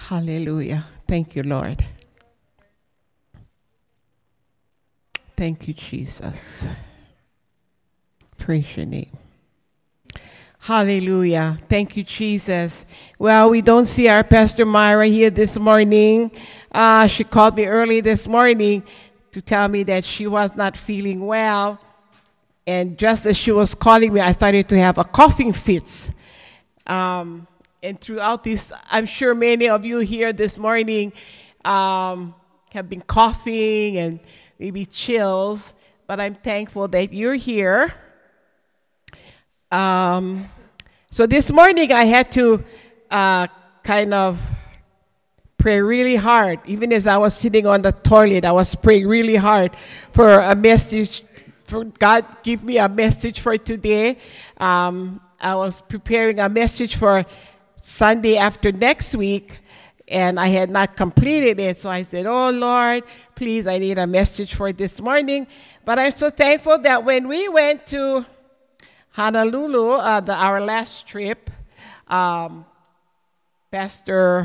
Hallelujah. Thank you, Lord. Thank you, Jesus. Praise your name. Hallelujah. Thank you, Jesus. Well, we don't see our Pastor Myra here this morning. She called me early this morning to tell me that she was not feeling well. And just as she was calling me, I started to have a coughing fits. And throughout this, I'm sure many of you here this morning have been coughing and maybe chills, but I'm thankful that you're here. So this morning I had to kind of pray really hard. Even as I was sitting on the toilet, I was praying really hard for a message, for God give me a message for today. I was preparing a message for Sunday after next week, and I had not completed it. So I said, oh, Lord, please, I need a message for this morning. But I'm so thankful that when we went to Honolulu, our last trip, Pastor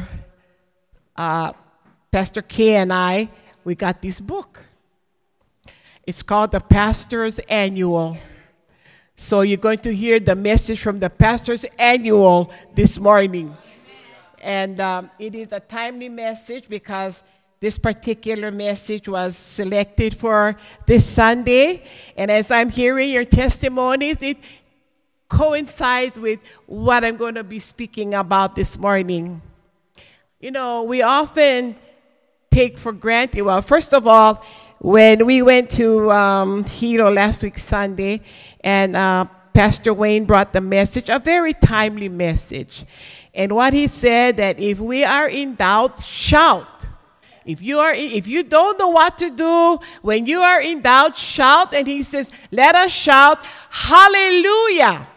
Kay and I, we got this book. It's called The Pastor's Annual. So you're going to hear the message from the Pastor's Annual this morning. And it is a timely message because this particular message was selected for this Sunday. And as I'm hearing your testimonies, it coincides with what I'm going to be speaking about this morning. You know, we often take for granted, well, first of all, when we went to Hilo last week Sunday, and Pastor Wayne brought the message, a very timely message. And what he said, that if we are in doubt, shout. If you don't know what to do, when you are in doubt, shout. And he says, let us shout, hallelujah.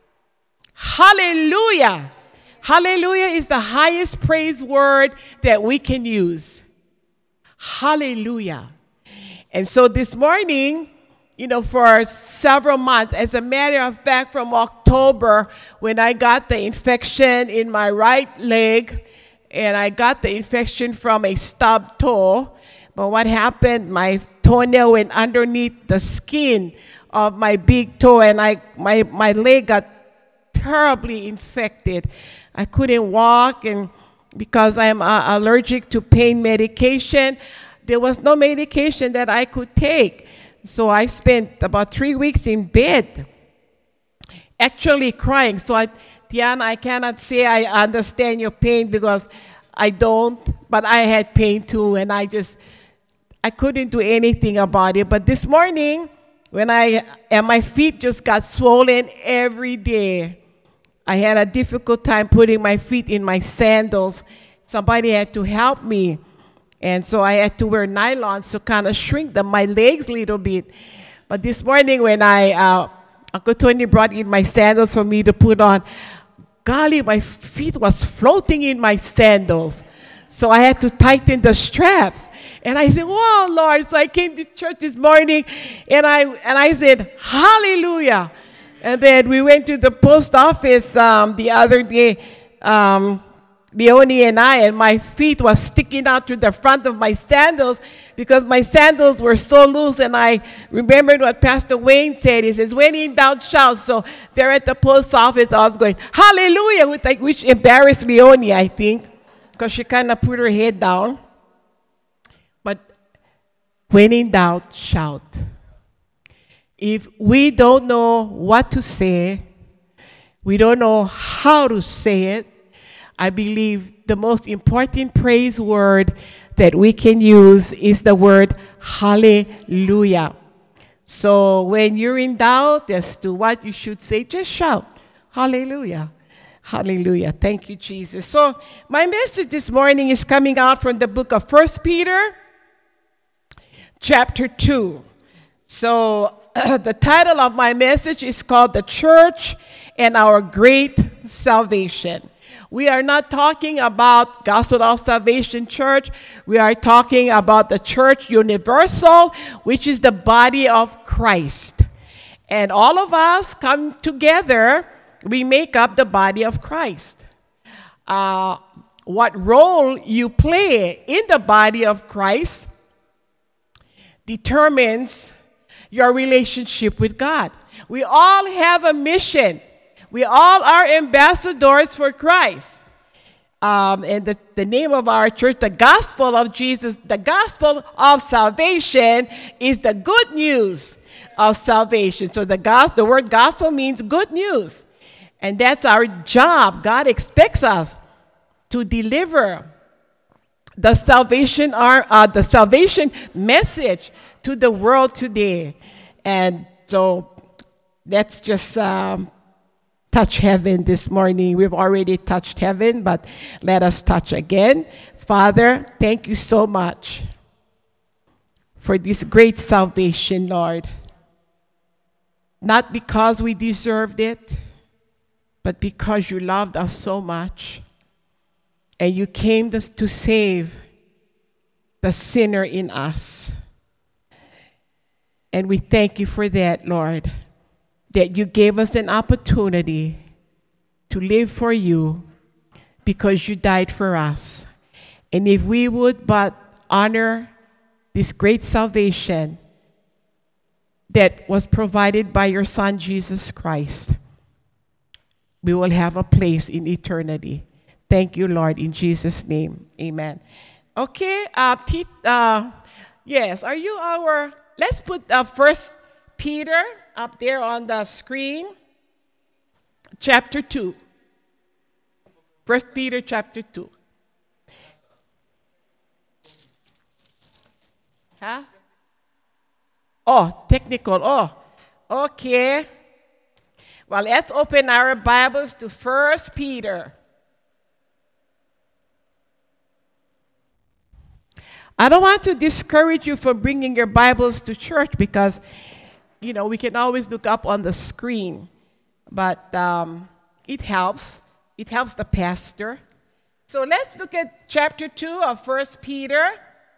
Hallelujah. Hallelujah is the highest praise word that we can use. Hallelujah. And so this morning, you know, for several months, as a matter of fact, from October, when I got the infection in my right leg, and I got the infection from a stubbed toe, but what happened, my toenail went underneath the skin of my big toe, and my leg got terribly infected. I couldn't walk, and because I'm allergic to pain medication, there was no medication that I could take. So I spent about 3 weeks in bed, actually crying. So Tiana, I cannot say I understand your pain because I don't, but I had pain too, and I couldn't do anything about it. But this morning, and my feet just got swollen every day. I had a difficult time putting my feet in my sandals. Somebody had to help me. And so I had to wear nylons to kind of shrink my legs a little bit. But this morning when Uncle Tony brought in my sandals for me to put on, golly, my feet was floating in my sandals. So I had to tighten the straps. And I said, wow, Lord. So I came to church this morning, and I said, hallelujah. And then we went to the post office the other day, Leonie and I, and my feet was sticking out to the front of my sandals because my sandals were so loose. And I remembered what Pastor Wayne said. He says, when in doubt, shout. So there at the post office, I was going, hallelujah, which embarrassed Leonie, I think, because she kind of put her head down. But when in doubt, shout. If we don't know what to say, we don't know how to say it, I believe the most important praise word that we can use is the word hallelujah. So when you're in doubt as to what you should say, just shout, hallelujah, hallelujah. Thank you, Jesus. So my message this morning is coming out from the book of 1 Peter, chapter 2. So the title of my message is called The Church and Our Great Salvation. We are not talking about Gospel of Salvation Church. We are talking about the Church Universal, which is the body of Christ. And all of us come together, we make up the body of Christ. what role you play in the body of Christ determines your relationship with God. We all have a mission. We all are ambassadors for Christ. And the name of our church, the gospel of Jesus, the gospel of salvation is the good news of salvation. So the word gospel means good news. And that's our job. God expects us to deliver the salvation message to the world today. And so let's just touch heaven this morning. We've already touched heaven, but let us touch again. Father, thank you so much for this great salvation, Lord. Not because we deserved it, but because you loved us so much. And you came to save the sinner in us. And we thank you for that, Lord, that you gave us an opportunity to live for you because you died for us. And if we would but honor this great salvation that was provided by your Son, Jesus Christ, we will have a place in eternity. Thank you, Lord, in Jesus' name. Amen. Okay, yes, are you let's put 1 Peter up there on the screen. Chapter 2. 1 Peter chapter 2. Huh? Oh, technical. Oh, okay. Well, let's open our Bibles to 1 Peter. I don't want to discourage you from bringing your Bibles to church because, we can always look up on the screen. But it helps. It helps the pastor. So let's look at chapter 2 of 1 Peter.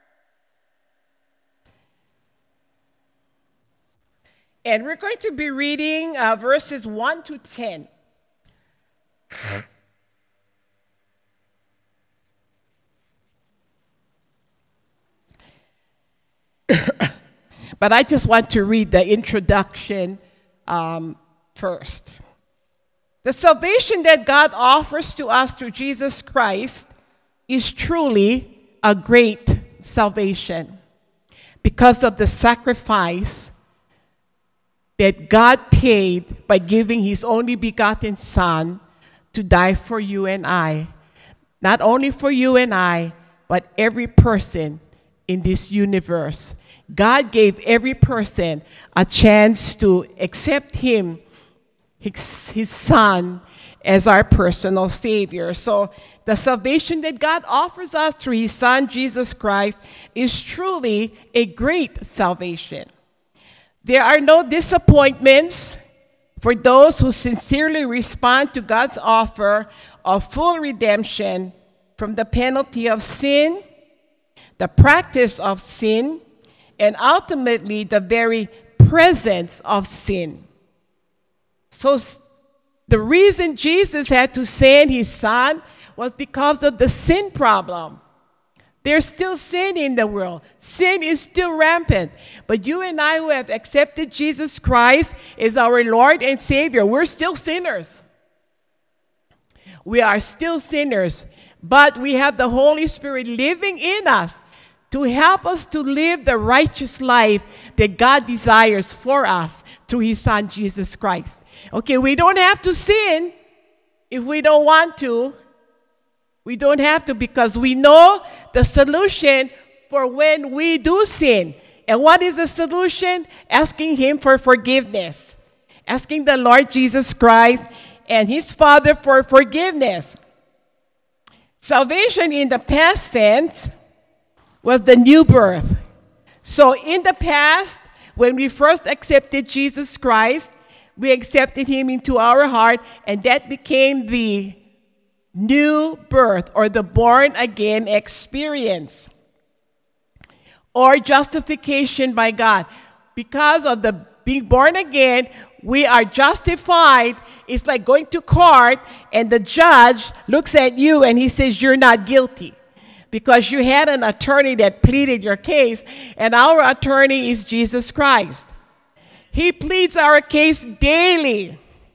And we're going to be reading verses 1 to 10. But I just want to read the introduction first. The salvation that God offers to us through Jesus Christ is truly a great salvation because of the sacrifice that God paid by giving his only begotten Son to die for you and I. Not only for you and I, but every person in this universe. God gave every person a chance to accept him, his Son, as our personal Savior. So the salvation that God offers us through his Son, Jesus Christ, is truly a great salvation. There are no disappointments for those who sincerely respond to God's offer of full redemption from the penalty of sin, the practice of sin, and ultimately the very presence of sin. So the reason Jesus had to send his Son was because of the sin problem. There's still sin in the world. Sin is still rampant. But you and I who have accepted Jesus Christ as our Lord and Savior, we're still sinners. We are still sinners, but we have the Holy Spirit living in us to help us to live the righteous life that God desires for us through his Son, Jesus Christ. Okay, we don't have to sin if we don't want to. We don't have to because we know the solution for when we do sin. And what is the solution? Asking him for forgiveness. Asking the Lord Jesus Christ and his Father for forgiveness. Salvation in the past tense was the new birth. So in the past, when we first accepted Jesus Christ, we accepted him into our heart, and that became the new birth or the born again experience or justification by God. Because of the being born again, we are justified, it's like going to court and the judge looks at you and he says you're not guilty because you had an attorney that pleaded your case, and our attorney is Jesus Christ. He pleads our case daily.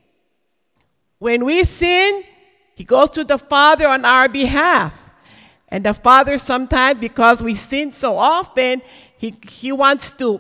When we sin, he goes to the Father on our behalf. And the Father sometimes, because we sin so often, he wants to.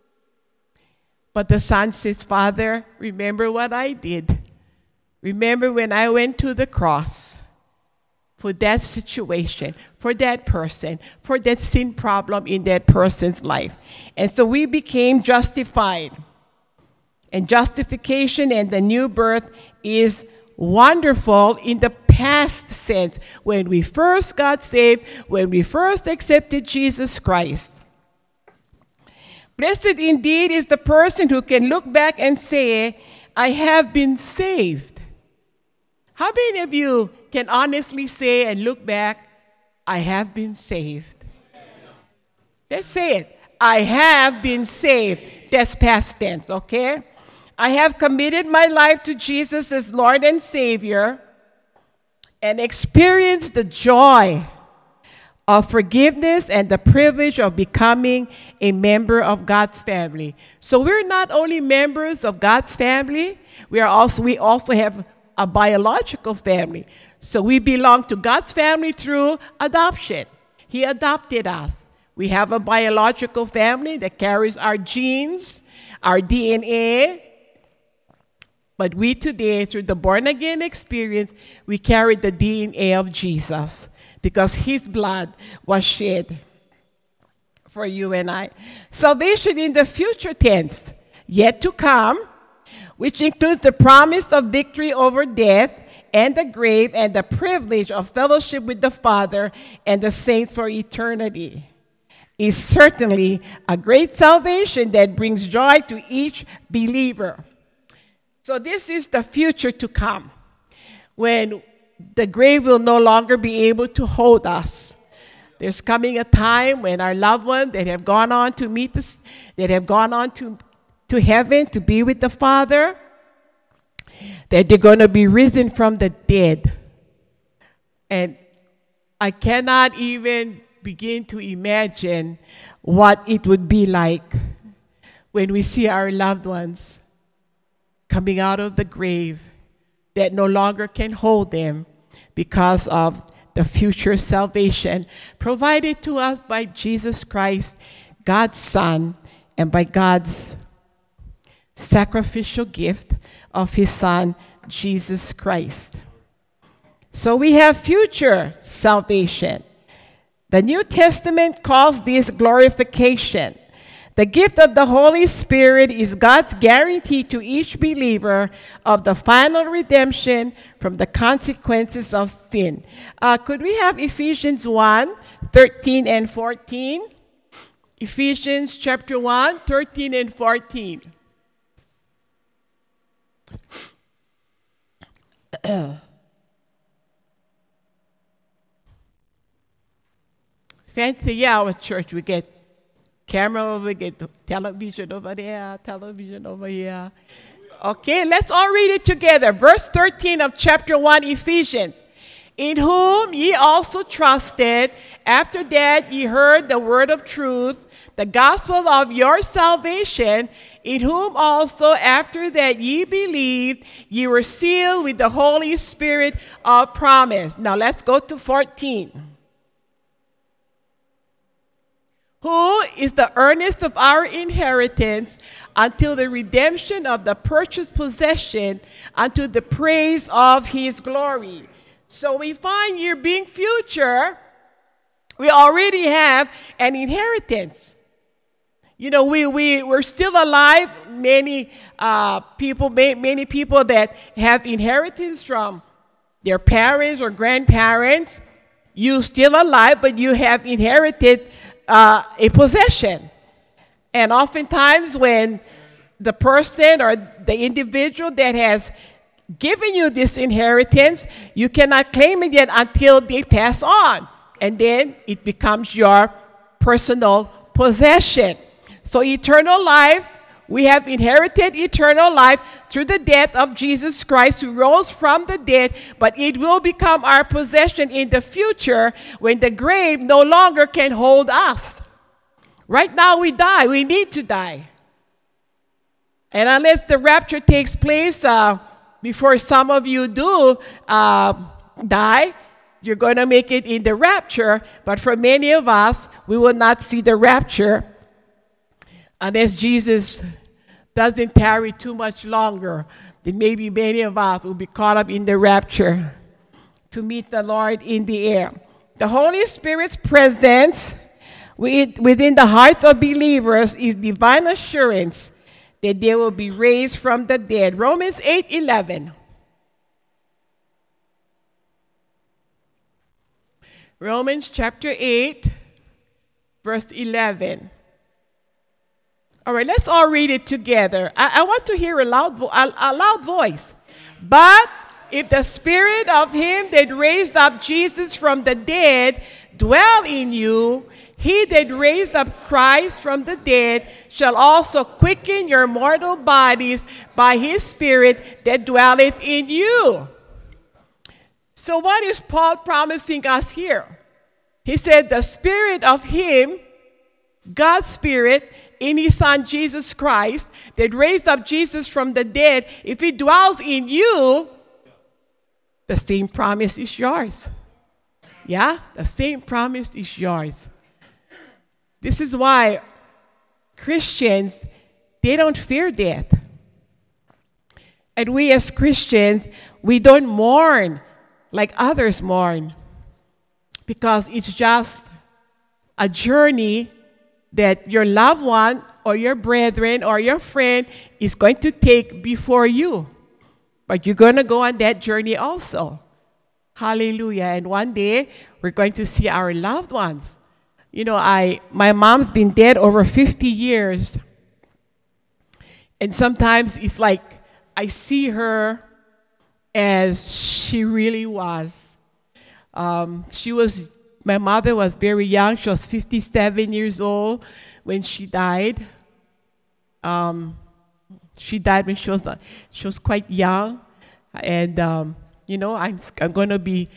But the Son says, Father, remember what I did. Remember when I went to the cross for that situation, for that person, for that sin problem in that person's life. And so we became justified. And justification and the new birth is wonderful in the past sense, when we first got saved, when we first accepted Jesus Christ. Blessed indeed is the person who can look back and say, I have been saved. How many of you can honestly say and look back, I have been saved? Let's say it. I have been saved. That's past tense, okay? I have committed my life to Jesus as Lord and Savior and experienced the joy of forgiveness and the privilege of becoming a member of God's family. So we're not only members of God's family, we also have a biological family. So we belong to God's family through adoption. He adopted us. We have a biological family that carries our genes, our DNA. But we today, through the born-again experience, we carry the DNA of Jesus because his blood was shed for you and I. Salvation in the future tense, yet to come, which includes the promise of victory over death and the grave and the privilege of fellowship with the Father and the saints for eternity, is certainly a great salvation that brings joy to each believer. So this is the future to come, when the grave will no longer be able to hold us. There's coming a time when our loved ones that have gone on to meet us, that have gone on to heaven to be with the Father, that they're going to be risen from the dead. And I cannot even begin to imagine what it would be like when we see our loved ones coming out of the grave that no longer can hold them because of the future salvation provided to us by Jesus Christ, God's Son, and by God's sacrificial gift of his Son, Jesus Christ. So we have future salvation. The New Testament calls this glorification. The gift of the Holy Spirit is God's guarantee to each believer of the final redemption from the consequences of sin. Could we have Ephesians 1, 13 and 14? Ephesians chapter 1, 13 and 14. Fancy our church. We get camera over, get television over there, television over here. Okay, let's all read it together. Verse 13 of chapter 1, Ephesians. In whom ye also trusted, after that ye heard the word of truth, the gospel of your salvation, in whom also after that ye believed, ye were sealed with the Holy Spirit of promise. Now let's go to 14. Who is the earnest of our inheritance until the redemption of the purchased possession unto the praise of his glory. So we find here being future, we already have an inheritance. You know, we're still alive. Many people that have inheritance from their parents or grandparents, you're still alive, but you have inherited a possession. And oftentimes when the person or the individual that has given you this inheritance, you cannot claim it yet until they pass on. And then it becomes your personal possession. So eternal life We have inherited eternal life through the death of Jesus Christ, who rose from the dead, but it will become our possession in the future when the grave no longer can hold us. Right now we die. We need to die. And unless the rapture takes place before some of you do die, you're going to make it in the rapture. But for many of us, we will not see the rapture unless Jesus doesn't tarry too much longer. Then maybe many of us will be caught up in the rapture to meet the Lord in the air. The Holy Spirit's presence within the hearts of believers is divine assurance that they will be raised from the dead. Romans 8:11. Romans chapter 8, verse 11. All right, let's all read it together. I want to hear a loud voice. But if the spirit of him that raised up Jesus from the dead dwell in you, he that raised up Christ from the dead shall also quicken your mortal bodies by his spirit that dwelleth in you. So what is Paul promising us here? He said the spirit of him, God's spirit, in his son Jesus Christ, that raised up Jesus from the dead, if he dwells in you, the same promise is yours. Yeah, the same promise is yours. This is why Christians, they don't fear death. And we as Christians, we don't mourn like others mourn, because it's just a journey that your loved one or your brethren or your friend is going to take before you. But you're going to go on that journey also. Hallelujah. And one day, we're going to see our loved ones. You know, my mom's been dead over 50 years. And sometimes it's like I see her as she really was. My mother was very young. She was 57 years old when she died. She died when she was quite young. And, I'm going to be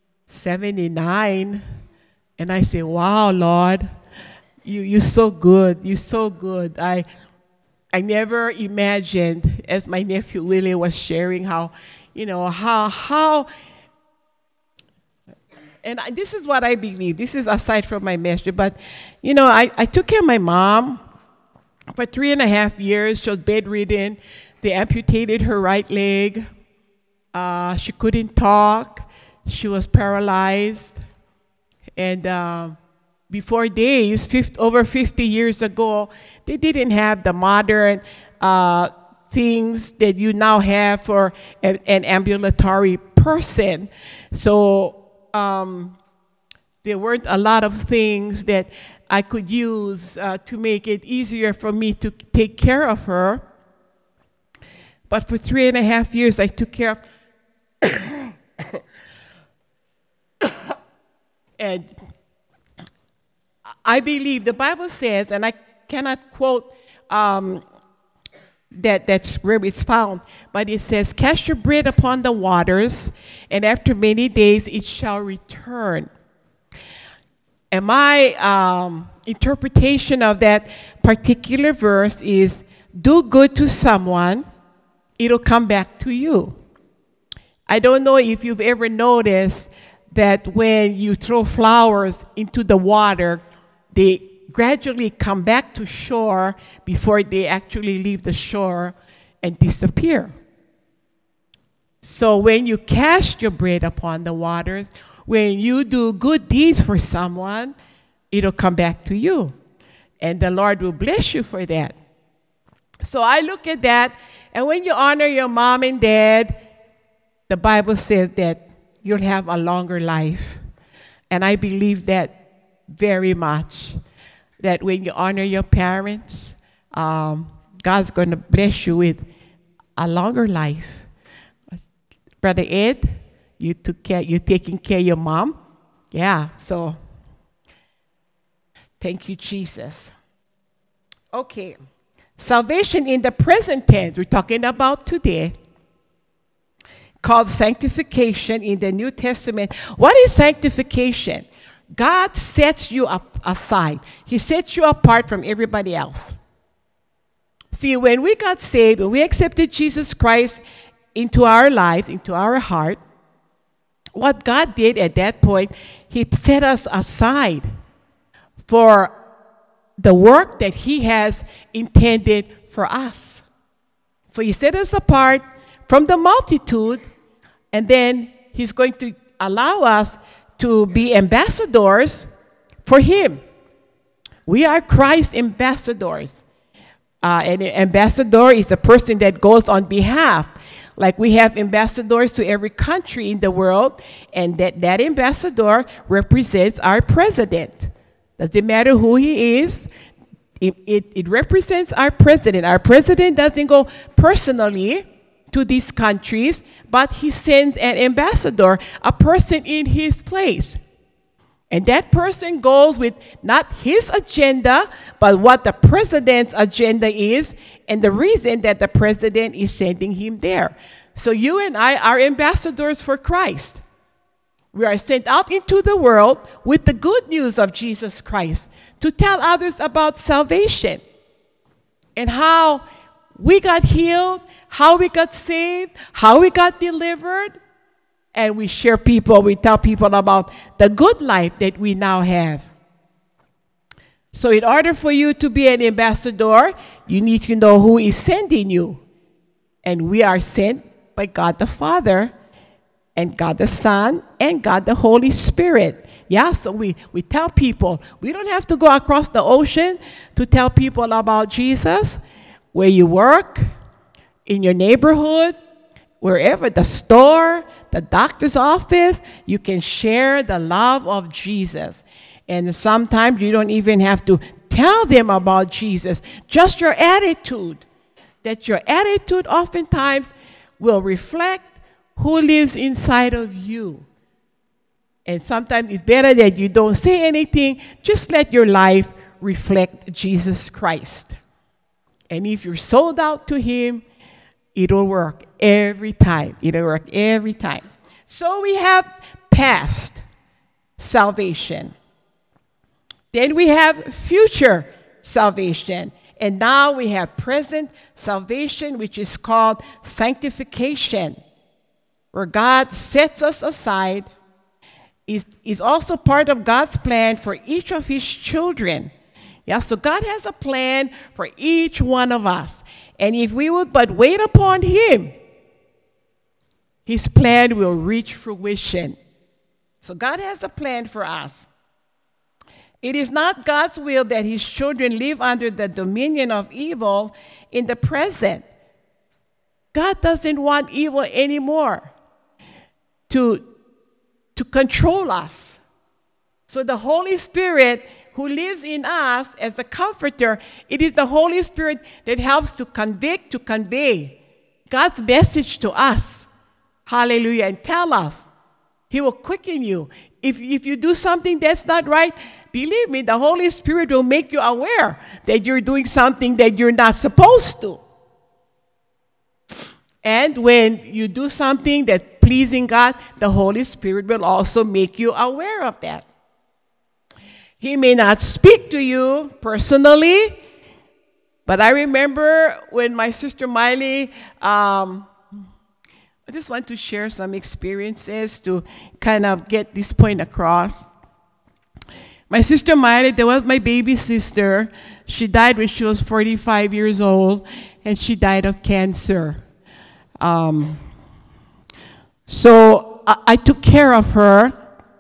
79. And I say, wow, Lord, you're so good. You're so good. I never imagined, as my nephew Willie was sharing, how and this is what I believe. This is aside from my message. But, I took care of my mom for 3.5 years. She was bedridden. They amputated her right leg. She couldn't talk. She was paralyzed. And before days, over 50 years ago, they didn't have the modern things that you now have for an ambulatory person. So there weren't a lot of things that I could use to make it easier for me to take care of her. But for 3.5 years, I took care of and I believe the Bible says, and I cannot quote that's where it's found, but it says, cast your bread upon the waters, and after many days it shall return. And my interpretation of that particular verse is, do good to someone, it'll come back to you. I don't know if you've ever noticed that when you throw flowers into the water, they gradually come back to shore before they actually leave the shore and disappear. So when you cast your bread upon the waters, when you do good deeds for someone, it'll come back to you. And the Lord will bless you for that. So I look at that, and when you honor your mom and dad, the Bible says that you'll have a longer life. And I believe that very much. That when you honor your parents, God's going to bless you with a longer life. Brother Ed, you're taking care of your mom? Yeah, so thank you, Jesus. Okay, Salvation in the present tense, we're talking about today, called sanctification in the New Testament. What is sanctification? God sets you aside. He sets you apart from everybody else. See, when we got saved, when we accepted Jesus Christ into our lives, into our heart, what God did at that point, He set us aside for the work that He has intended for us. So He set us apart from the multitude, and then He's going to allow us to be ambassadors for Him. We are Christ's ambassadors. An ambassador is a person that goes on behalf. Like we have ambassadors to every country in the world, and that ambassador represents our president. Doesn't matter who he is, it represents our president. Our president doesn't go personally to these countries, but he sends an ambassador, a person in his place. And that person goes with not his agenda, but what the president's agenda is, and the reason that the president is sending him there. So you and I are ambassadors for Christ. We are sent out into the world with the good news of Jesus Christ to tell others about salvation and how we got healed, how we got saved, how we got delivered. And we tell people about the good life that we now have. So in order for you to be an ambassador, you need to know who is sending you. And we are sent by God the Father, and God the Son, and God the Holy Spirit. Yeah, so we tell people. We don't have to go across the ocean to tell people about Jesus. Where you work, in your neighborhood, wherever, the store, the doctor's office, you can share the love of Jesus. And sometimes you don't even have to tell them about Jesus. Just your attitude. That your attitude oftentimes will reflect who lives inside of you. And sometimes it's better that you don't say anything. Just let your life reflect Jesus Christ. And if you're sold out to Him, it'll work every time. It'll work every time. So we have past salvation. Then we have future salvation. And now we have present salvation, which is called sanctification, where God sets us aside. Is also part of God's plan for each of His children. Yeah, so God has a plan for each one of us. And if we would but wait upon Him, His plan will reach fruition. So God has a plan for us. It is not God's will that His children live under the dominion of evil in the present. God doesn't want evil anymore to control us. So the Holy Spirit who lives in us as the comforter, it is the Holy Spirit that helps to convict, to convey God's message to us. Hallelujah. And tell us. He will quicken you. If you do something that's not right, believe me, the Holy Spirit will make you aware that you're doing something that you're not supposed to. And when you do something that's pleasing God, the Holy Spirit will also make you aware of that. He may not speak to you personally, but I remember when my sister Miley, I just want to share some experiences to kind of get this point across. My sister Miley, that was my baby sister. She died when she was 45 years old, and she died of cancer. So I took care of her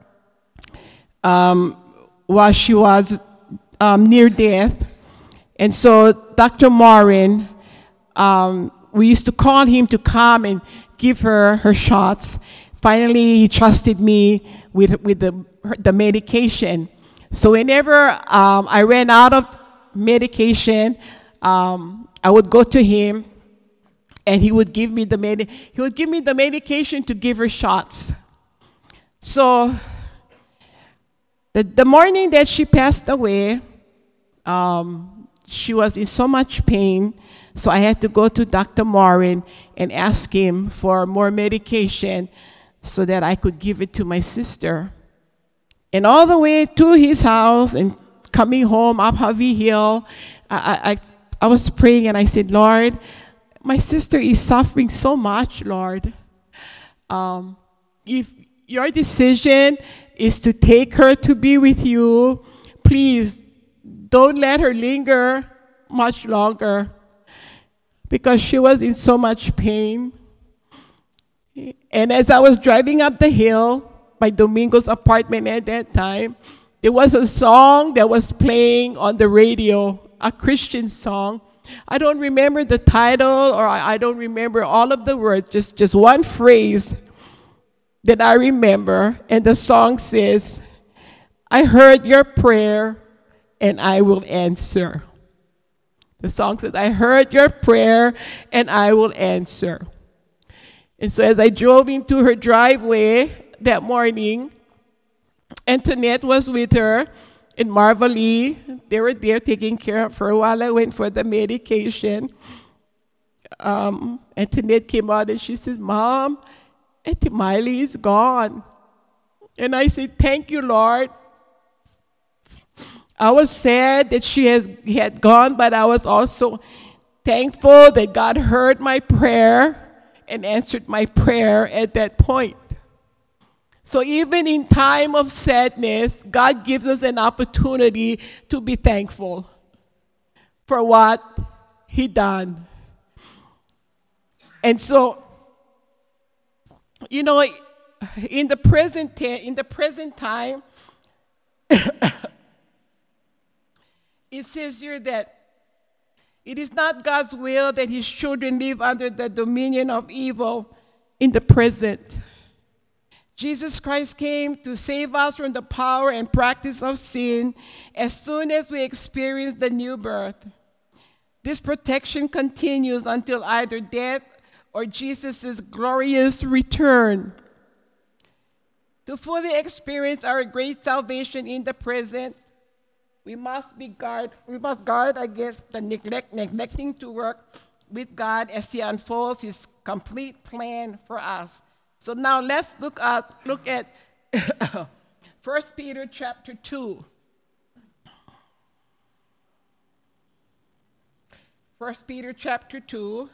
while she was near death. And so Dr. Morin, we used to call him to come and give her shots. Finally, he trusted me with the medication. So whenever I ran out of medication, I would go to him, and he would give me the medication to give her shots. So the morning that she passed away, she was in so much pain, so I had to go to Dr. Morin and ask him for more medication so that I could give it to my sister. And all the way to his house and coming home up Harvey Hill, I was praying and I said, Lord, my sister is suffering so much, Lord. If your decision is to take her to be with you, please don't let her linger much longer, because she was in so much pain. And as I was driving up the hill by Domingo's apartment at that time, there was a song that was playing on the radio, a Christian song. I don't remember the title, or I don't remember all of the words, just one phrase that I remember. And the song says, I heard your prayer and I will answer. The song says, I heard your prayer and I will answer. And so as I drove into her driveway that morning, Antoinette was with her and Marvalee. They were there taking care of her while I went for the medication. Antoinette came out and she says, Mom, Auntie Miley is gone. And I said, thank you, Lord. I was sad that she had gone, but I was also thankful that God heard my prayer and answered my prayer at that point. So even in time of sadness, God gives us an opportunity to be thankful for what He done. And so, you know, in the present time, it says here that it is not God's will that His children live under the dominion of evil in the present. Jesus Christ came to save us from the power and practice of sin as soon as we experience the new birth. This protection continues until either death or Jesus' glorious return. To fully experience our great salvation in the present, we must guard against the neglecting to work with God as He unfolds His complete plan for us. So now let's look at 1 Peter chapter 2. 1 Peter chapter 2.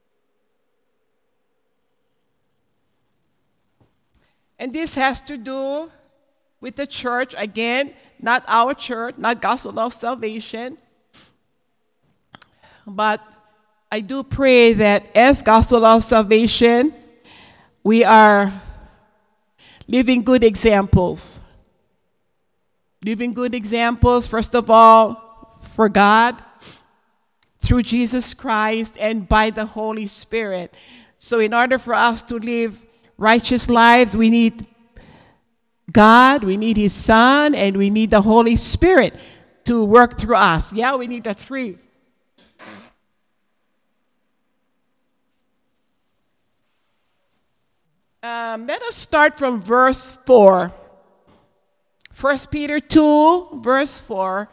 And this has to do with the church, again, not our church, not Gospel of Salvation. But I do pray that as Gospel of Salvation, we are living good examples. Living good examples, first of all, for God, through Jesus Christ, and by the Holy Spirit. So in order for us to live righteous lives, we need God, we need His Son, and we need the Holy Spirit to work through us. Yeah, we need the three. Let us start from verse 4. 1 Peter 2, verse 4.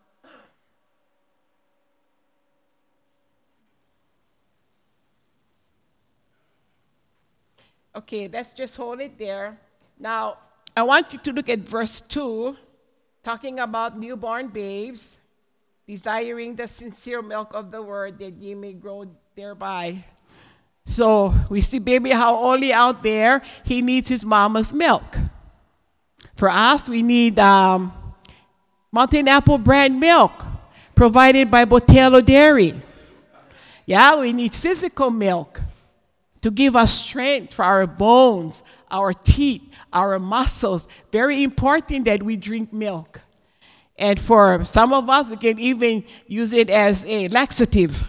Okay, let's just hold it there. Now, I want you to look at verse 2, talking about newborn babes, desiring the sincere milk of the word that ye may grow thereby. So we see baby how only out there, he needs his mama's milk. For us, we need Mountain Apple brand milk provided by Botello Dairy. Yeah, we need physical milk to give us strength for our bones, our teeth, our muscles. Very important that we drink milk. And for some of us, we can even use it as a laxative.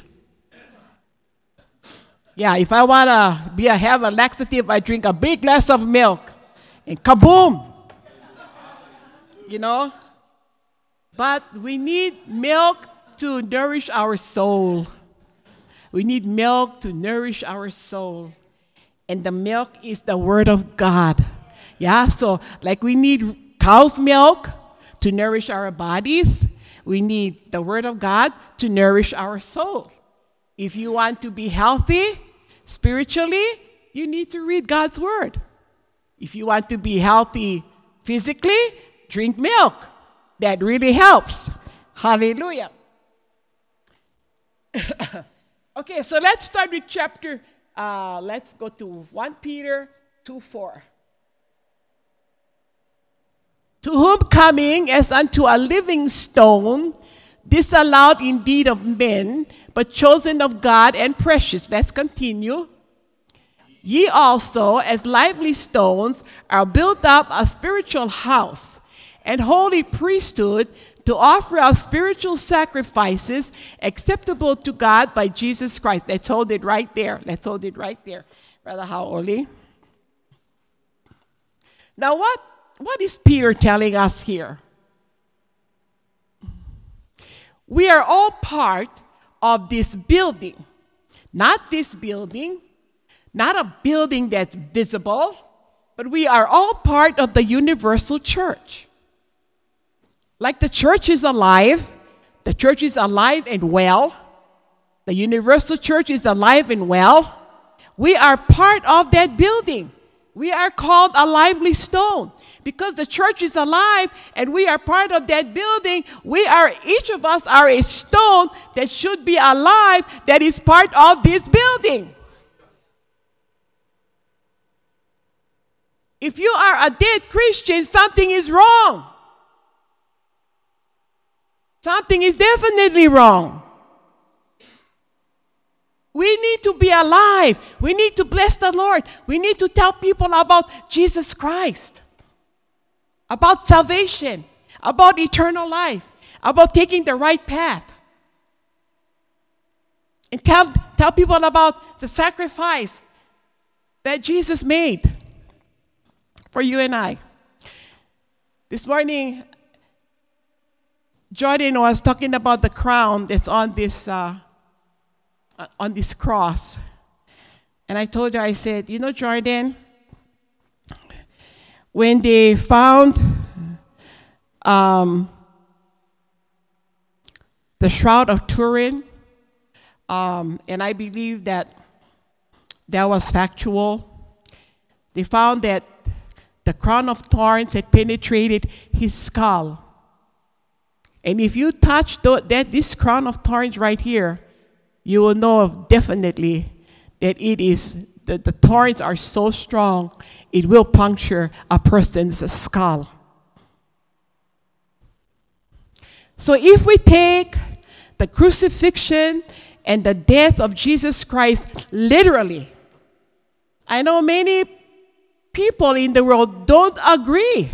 Yeah, if I want to have a laxative, I drink a big glass of milk and kaboom! You know? But we need milk to nourish our soul. We need milk to nourish our soul. And the milk is the Word of God. Yeah, so like we need cow's milk to nourish our bodies. We need the Word of God to nourish our soul. If you want to be healthy spiritually, you need to read God's Word. If you want to be healthy physically, drink milk. That really helps. Hallelujah. Okay, so let's start with let's go to 1 Peter 2:4. To whom coming as unto a living stone, disallowed indeed of men, but chosen of God and precious. Let's continue. Ye also, as lively stones, are built up a spiritual house and holy priesthood to offer up spiritual sacrifices acceptable to God by Jesus Christ. Let's hold it right there. Let's hold it right there. Brother Haoli. Now what is Peter telling us here? We are all part of this building. Not this building, not a building that's visible, but we are all part of the universal church. Like the church is alive and well. The universal church is alive and well. We are part of that building. We are called a lively stone. Because the church is alive and we are part of that building, each of us are a stone that should be alive, that is part of this building. If you are a dead Christian, something is wrong. Something is definitely wrong. We need to be alive. We need to bless the Lord. We need to tell people about Jesus Christ, about salvation, about eternal life, about taking the right path. And tell people about the sacrifice that Jesus made for you and I. This morning, Jordan was talking about the crown that's on this cross. And I told her, I said, you know, Jordan, when they found the Shroud of Turin, and I believe that was factual, they found that the crown of thorns had penetrated his skull. And if you touch this crown of thorns right here, you will know definitely that it is, the thorns are so strong, it will puncture a person's skull. So if we take the crucifixion and the death of Jesus Christ literally, I know many people in the world don't agree.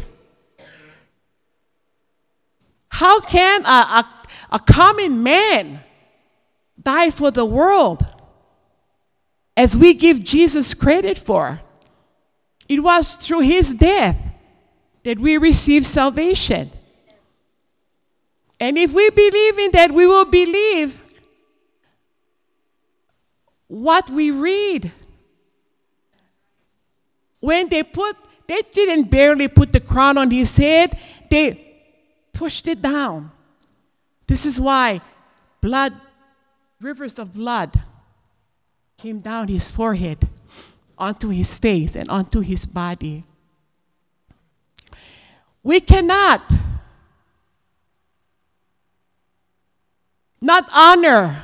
How can a common man die for the world as we give Jesus credit for? It was through his death that we receive salvation. And if we believe in that, we will believe what we read. When they didn't barely put the crown on his head, they pushed it down. This is why rivers of blood came down his forehead, onto his face, and onto his body. We cannot not honor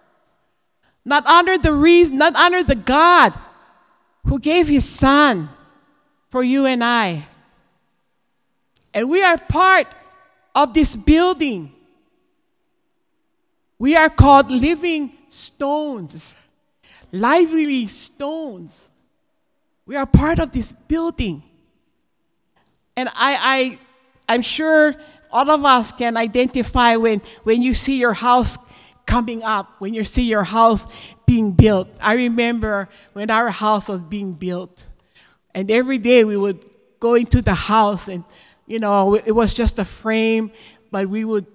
the God who gave his son for you and I. And we are part of this building. We are called living stones, lively stones. We are part of this building. And I'm sure all of us can identify when you see your house coming up, when you see your house being built. I remember when our house was being built. And every day we would go into the house and, it was just a frame, but we would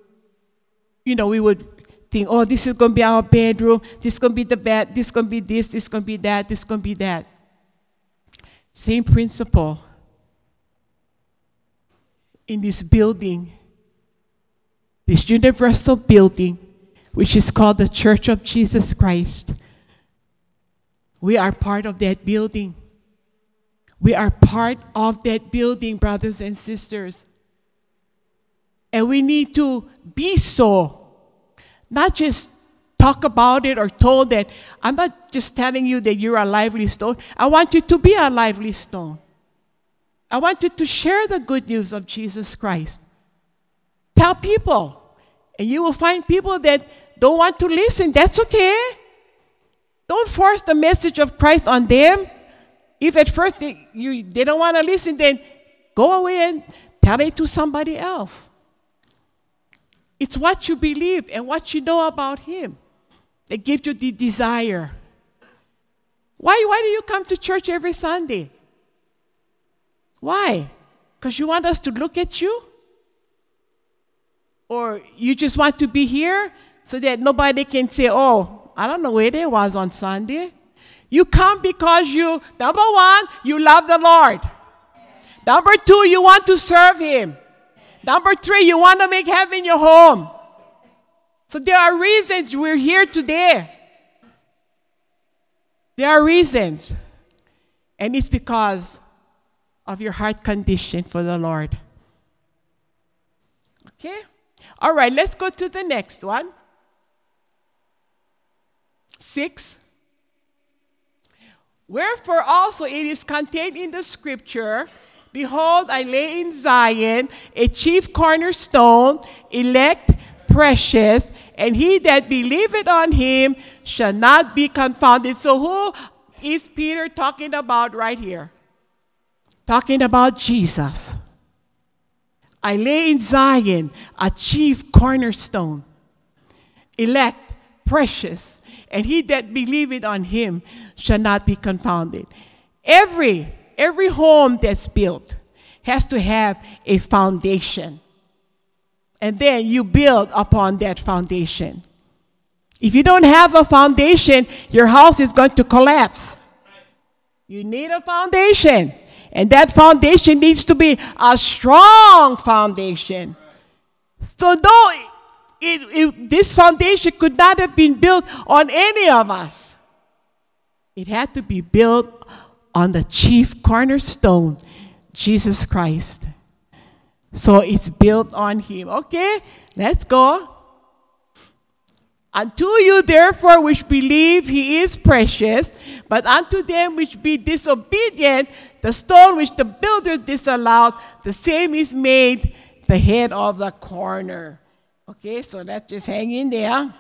think, oh, this is going to be our bedroom, this is going to be the bed, this is going to be this is going to be that, this is going to be that. Same principle in this building. this universal building, which is called the Church of Jesus Christ. We are part of that building. We are part of that building, brothers and sisters. And we need to be so, not just talk about it or told that. I'm not just telling you that you're a lively stone. I want you to be a lively stone. I want you to share the good news of Jesus Christ. Tell people. And you will find people that don't want to listen. That's okay. Don't force the message of Christ on them. If at first they don't want to listen, then go away and tell it to somebody else. It's what you believe and what you know about Him that gives you the desire. Why do you come to church every Sunday? Why? Because you want us to look at you? Or you just want to be here so that nobody can say, oh, I don't know where they was on Sunday. You come because you, number one, you love the Lord. Number two, you want to serve Him. Number three, you want to make heaven your home. So there are reasons we're here today. There are reasons. And it's because of your heart condition for the Lord. Okay? All right, let's go to the next one. 6. Wherefore also it is contained in the scripture, behold, I lay in Zion a chief cornerstone, elect, precious, and he that believeth on him shall not be confounded. So who is Peter talking about right here? Talking about Jesus. I lay in Zion a chief cornerstone, elect, precious, and he that believeth on him shall not be confounded. Every home that's built has to have a foundation. And then you build upon that foundation. If you don't have a foundation, your house is going to collapse. You need a foundation. And that foundation needs to be a strong foundation. So though this foundation could not have been built on any of us, it had to be built on the chief cornerstone, Jesus Christ. So it's built on Him. Okay, let's go. Unto you, therefore, which believe He is precious, but unto them which be disobedient, the stone which the builders disallowed, the same is made the head of the corner. Okay, so let's just hang in there.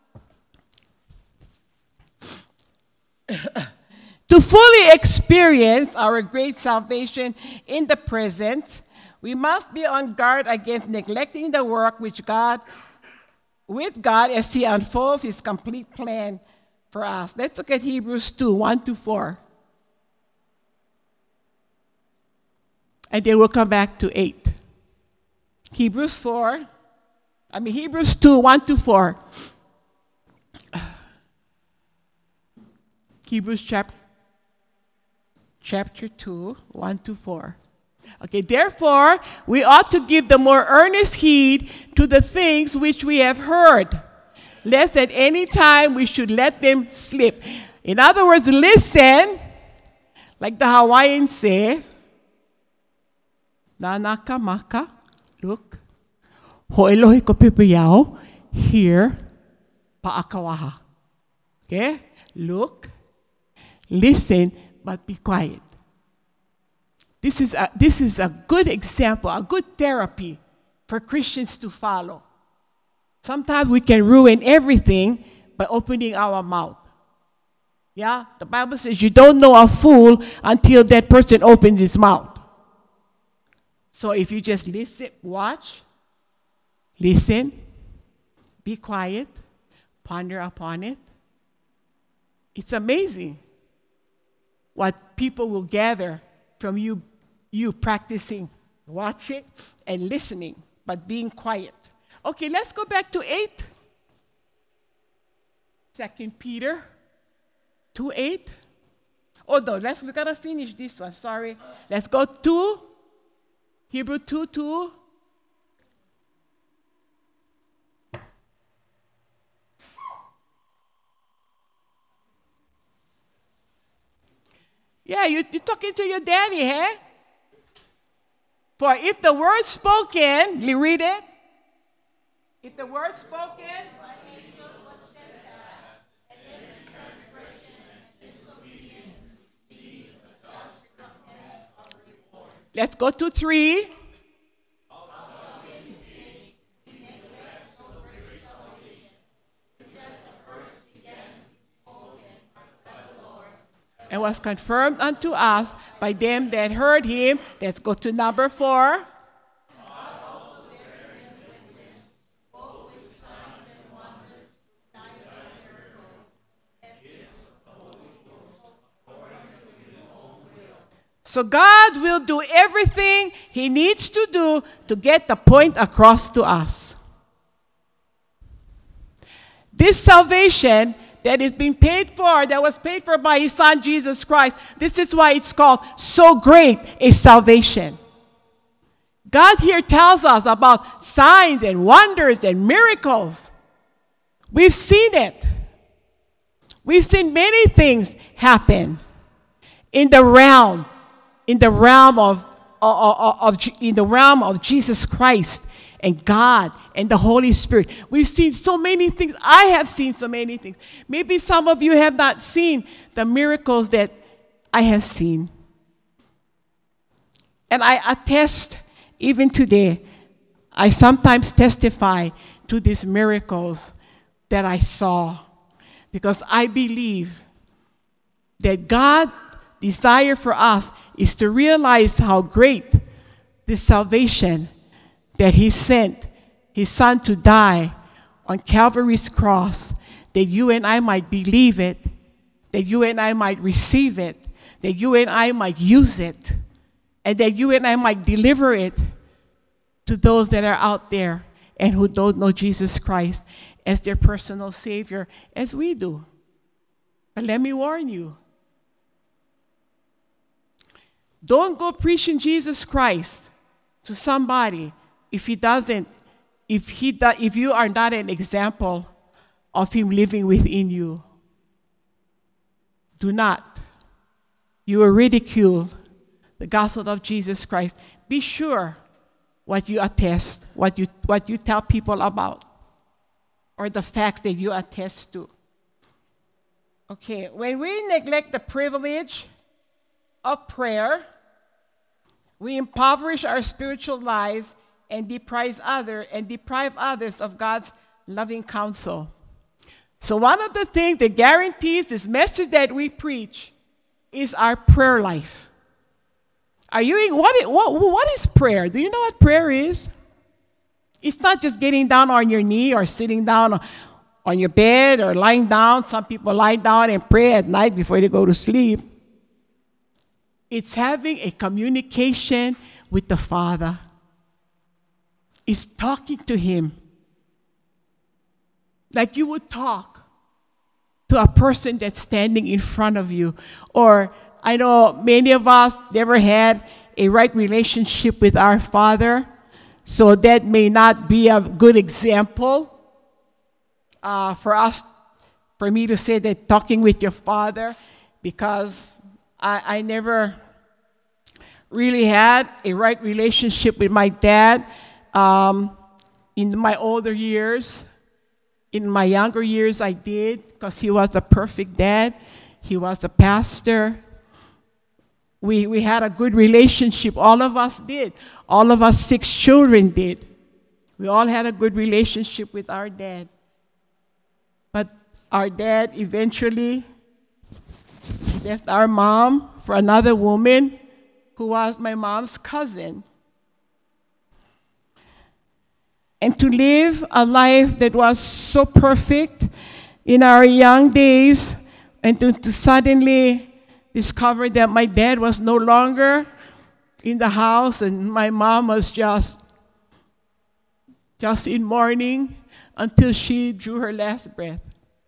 To fully experience our great salvation in the present, we must be on guard against neglecting the work with God as He unfolds His complete plan for us. Let's look at Hebrews 2, 1-4. And then we'll come back to 8. Hebrews 2, 1-4. Hebrews chapter 2, 1-4. Okay, therefore, we ought to give the more earnest heed to the things which we have heard, lest at any time we should let them slip. In other words, listen, like the Hawaiians say, nanaka maka, look, ho'elohi ko pipiyao, hear, pa'akawaha. Okay, look, listen, but be quiet. This is a good example, a good therapy for Christians to follow. Sometimes we can ruin everything by opening our mouth. Yeah, the Bible says you don't know a fool until that person opens his mouth. So if you just listen, watch, listen, be quiet, ponder upon it, it's amazing what people will gather from you practicing, watching, and listening, but being quiet. Okay, let's go back to 8. 2 Peter 2:8. Oh no, we gotta finish this one. Sorry. Let's go to Hebrew 2:2. Yeah, you're talking to your daddy, huh? For if the word spoken, you read it. If the word spoken, let's go to 3. And was confirmed unto us by them that heard him. Let's go to number 4. So God will do everything he needs to do to get the point across to us. This salvation that is being paid for, that was paid for by his son Jesus Christ, this is why it's called so great a salvation. God here tells us about signs and wonders and miracles. We've seen it. We've seen many things happen in the realm of Jesus Christ and God and the Holy Spirit. We've seen so many things. I have seen so many things. Maybe some of you have not seen the miracles that I have seen. And I attest, even today, I sometimes testify to these miracles that I saw, because I believe that God's desire for us is to realize how great this salvation that he sent his son to die on Calvary's cross, that you and I might believe it, that you and I might receive it, that you and I might use it, and that you and I might deliver it to those that are out there and who don't know Jesus Christ as their personal Savior, as we do. But let me warn you, don't go preaching Jesus Christ to somebody if you are not an example of him living within you. Do not. You will ridicule the gospel of Jesus Christ. Be sure what you attest, what you tell people about, or the facts that you attest to. Okay, when we neglect the privilege of prayer, we impoverish our spiritual lives and deprive others of God's loving counsel. So one of the things that guarantees this message that we preach is our prayer life. What is prayer? Do you know what prayer is? It's not just getting down on your knee or sitting down on your bed or lying down. Some people lie down and pray at night before they go to sleep. It's having a communication with the Father. It's talking to him like you would talk to a person that's standing in front of you. Or I know many of us never had a right relationship with our Father, so that may not be a good example for me to say that talking with your Father, because I never really had a right relationship with my dad in my older years. In my younger years, I did, because he was the perfect dad. He was a pastor. We had a good relationship. All of us did. All of us 6 children did. We all had a good relationship with our dad. But our dad eventually left our mom for another woman who was my mom's cousin. And to live a life that was so perfect in our young days, and to suddenly discover that my dad was no longer in the house and my mom was just in mourning until she drew her last breath.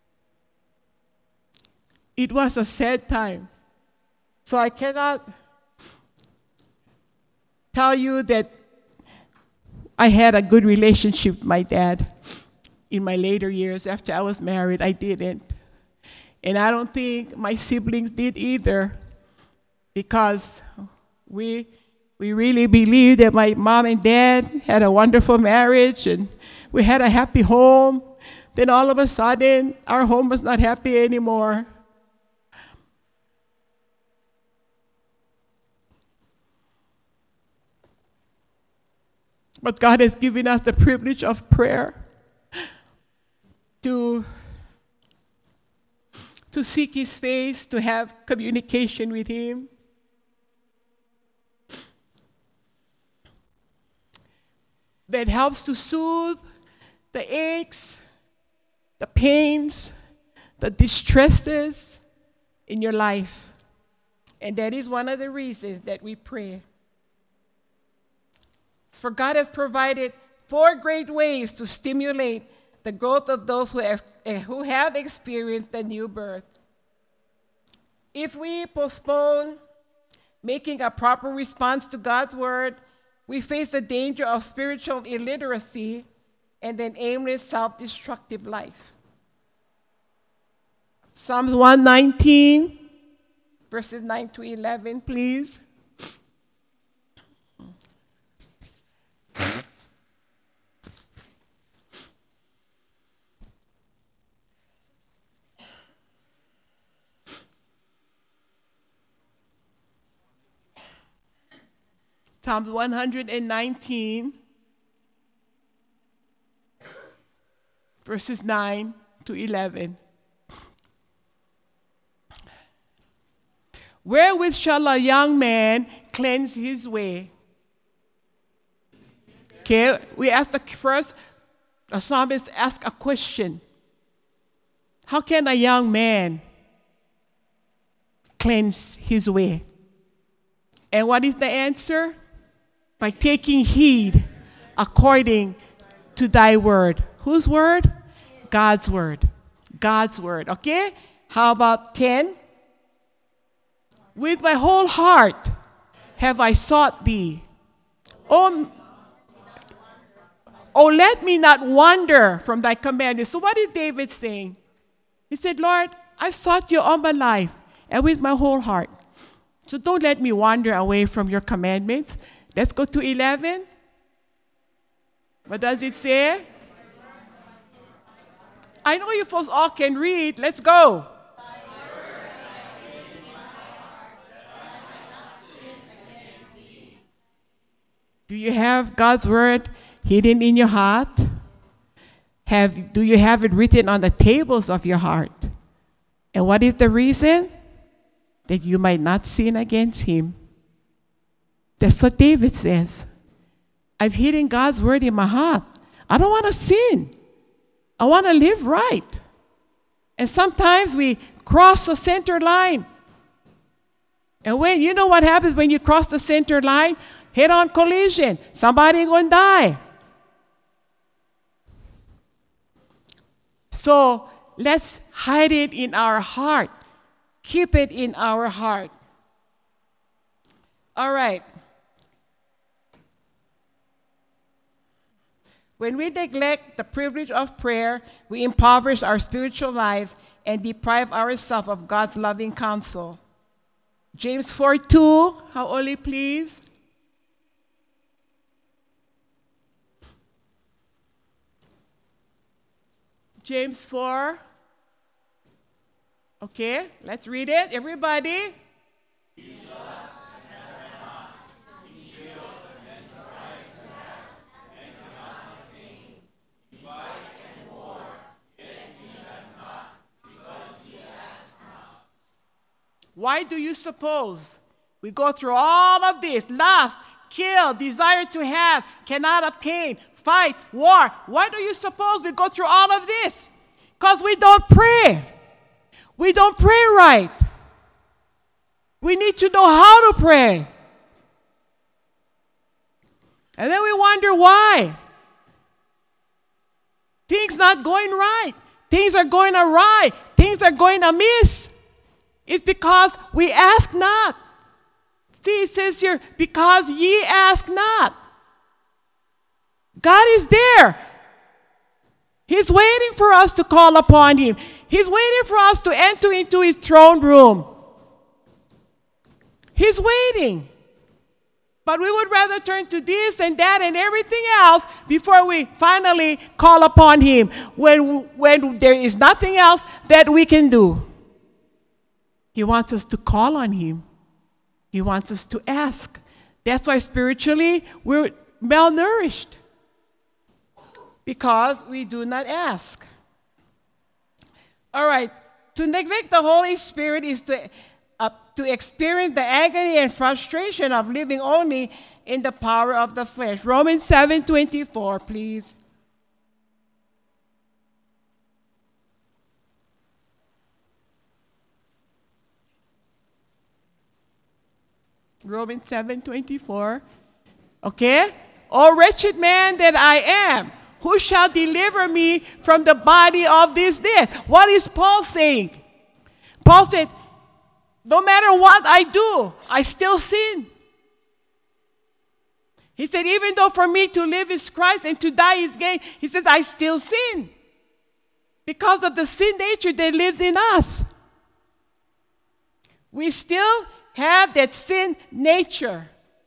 It was a sad time. So I cannot tell you that I had a good relationship with my dad in my later years. After I was married, I didn't. And I don't think my siblings did either. because we really believe that my mom and dad had a wonderful marriage and we had a happy home. Then all of a sudden, our home was not happy anymore. But God has given us the privilege of prayer to seek His face, to have communication with Him. That helps to soothe the aches, the pains, the distresses in your life. And that is one of the reasons that we pray. For God has provided 4 great ways to stimulate the growth of those who have experienced the new birth. If we postpone making a proper response to God's word, we face the danger of spiritual illiteracy and an aimless, self-destructive life. Psalms 119, verses 9 to 11, please. Psalms 119, verses 9 to 11. Wherewith shall a young man cleanse his way? Okay, we ask the psalmist ask a question. How can a young man cleanse his way? And what is the answer? By taking heed according to thy word. Whose word? God's word. God's word, okay? How about 10? With my whole heart have I sought thee. Oh, let me not wander from thy commandments. So what is David saying? He said, Lord, I sought you all my life and with my whole heart. So don't let me wander away from your commandments. Let's go to 11. What does it say? I know you folks all can read. Let's go. Do you have God's word hidden in your heart? Do you have it written on the tables of your heart? And what is the reason? That you might not sin against him. That's what David says. I've hidden God's word in my heart. I don't want to sin. I want to live right. And sometimes we cross the center line. And when you know what happens when you cross the center line? Head-on collision. Somebody going to die. So let's hide it in our heart. Keep it in our heart. All right. When we neglect the privilege of prayer, we impoverish our spiritual lives and deprive ourselves of God's loving counsel. James 4:2, how early, please? James 4. Okay, let's read it, everybody. Why do you suppose we go through all of this? Lust, kill, desire to have, cannot obtain, fight, war. Why do you suppose we go through all of this? Because we don't pray. We don't pray right. We need to know how to pray. And then we wonder why. Things not going right. Things are going awry. Things are going amiss. It's because we ask not. See, it says here, because ye ask not. God is there. He's waiting for us to call upon him. He's waiting for us to enter into his throne room. He's waiting. But we would rather turn to this and that and everything else before we finally call upon him when there is nothing else that we can do. He wants us to call on him. He wants us to ask. That's why spiritually we're malnourished, because we do not ask. All right, to neglect the Holy Spirit is to experience the agony and frustration of living only in the power of the flesh. Romans 7:24, please. Romans 7:24. Okay? O wretched man that I am, who shall deliver me from the body of this death? What is Paul saying? Paul said, no matter what I do, I still sin. He said, even though for me to live is Christ and to die is gain, he says, I still sin because of the sin nature that lives in us. We still have that sin nature.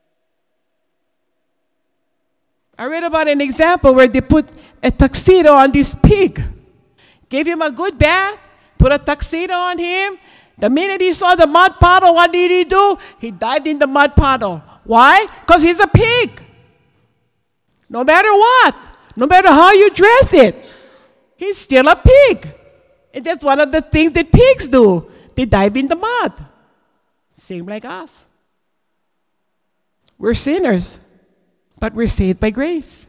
I read about an example where they put a tuxedo on this pig, gave him a good bath, put a tuxedo on him. The minute he saw the mud puddle, what did he do? He dived in the mud puddle. Why? Because he's a pig. No matter what, no matter how you dress it, he's still a pig. And that's one of the things that pigs do. They dive in the mud. Same like us. We're sinners, but we're saved by grace.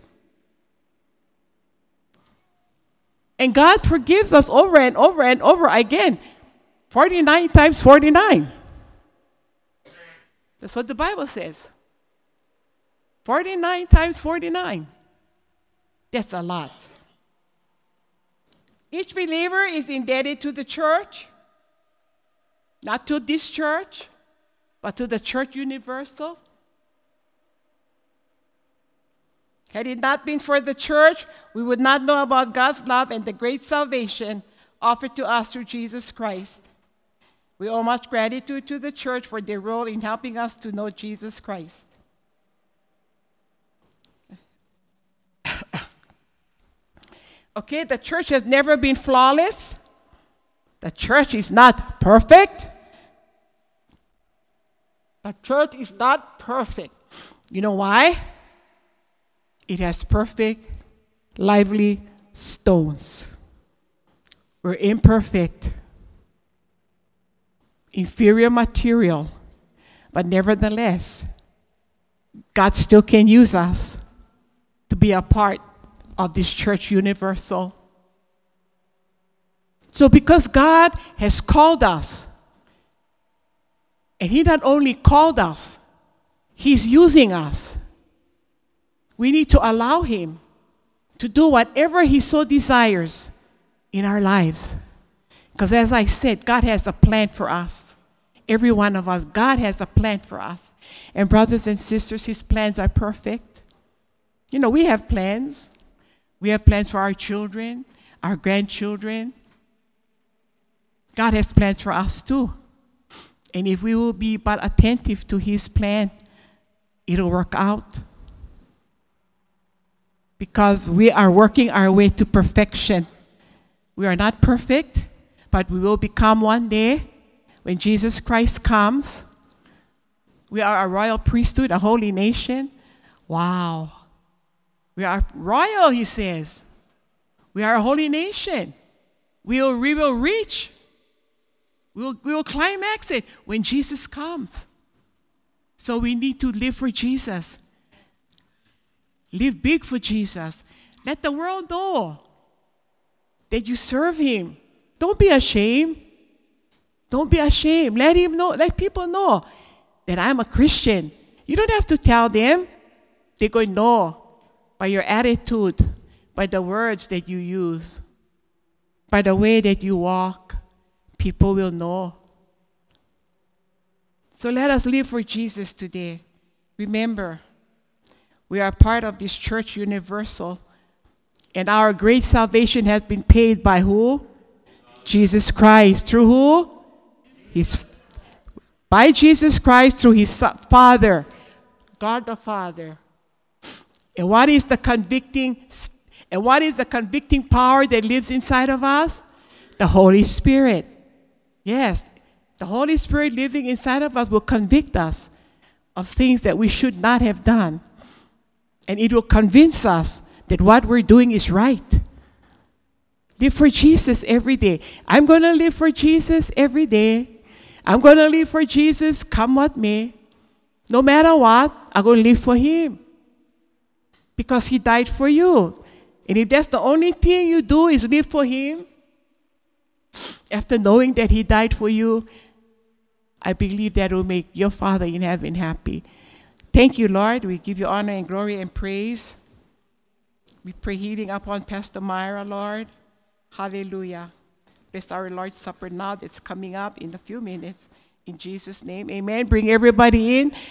And God forgives us over and over and over again. 49 times 49. That's what the Bible says. 49 times 49. That's a lot. Each believer is indebted to the church, not to this church, but to the church universal. Had it not been for the church, we would not know about God's love and the great salvation offered to us through Jesus Christ. We owe much gratitude to the church for their role in helping us to know Jesus Christ. Okay, the church has never been flawless. The church is not perfect. The church is not perfect. You know why? It has perfect, lively stones. We're imperfect, inferior material, but nevertheless, God still can use us to be a part of this church universal. So because God has called us, and he not only called us, he's using us. We need to allow him to do whatever he so desires in our lives. Because as I said, God has a plan for us. Every one of us, God has a plan for us. And brothers and sisters, his plans are perfect. You know, we have plans. We have plans for our children, our grandchildren. God has plans for us too. And if we will be but attentive to his plan, it'll work out. Because we are working our way to perfection. We are not perfect, but we will become one day when Jesus Christ comes. We are a royal priesthood, a holy nation. Wow. We are royal, he says. We are a holy nation. We will reach. We will climax it when Jesus comes. So we need to live for Jesus. Live big for Jesus. Let the world know that you serve him. Don't be ashamed. Don't be ashamed. Let him know. Let people know that I'm a Christian. You don't have to tell them. They're going to know by your attitude, by the words that you use, by the way that you walk. People will know. So let us live for Jesus today. Remember, we are part of this church universal, and our great salvation has been paid by who? Jesus Christ. Through who? by Jesus Christ through his Father, God the Father. And what is the convicting power that lives inside of us? The Holy Spirit. Yes, the Holy Spirit living inside of us will convict us of things that we should not have done. And it will convince us that what we're doing is right. Live for Jesus every day. I'm going to live for Jesus every day. I'm going to live for Jesus come what may. No matter what, I'm going to live for him. Because he died for you. And if that's the only thing you do is live for him, after knowing that he died for you, I believe that will make your Father in heaven happy. Thank you, Lord. We give you honor and glory and praise. We pray healing upon Pastor Myra, Lord. Hallelujah. Bless our Lord's Supper now that's coming up in a few minutes. In Jesus' name, amen. Bring everybody in.